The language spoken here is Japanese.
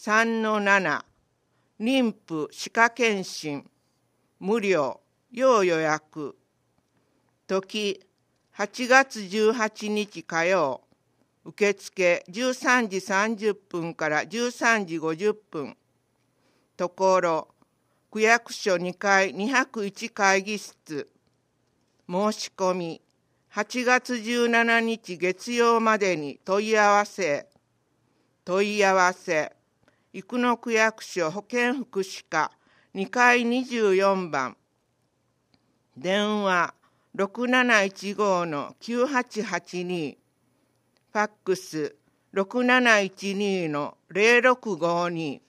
3-7、妊婦歯科検診、無料、要予約。時、8月18日火曜、受付13時30分から13時50分。ところ、区役所2階201会議室。申し込み、8月17日月曜までに問い合わせ。生野区役所保健福祉課2階24番。電話6715-9882。ファックス6712-0652。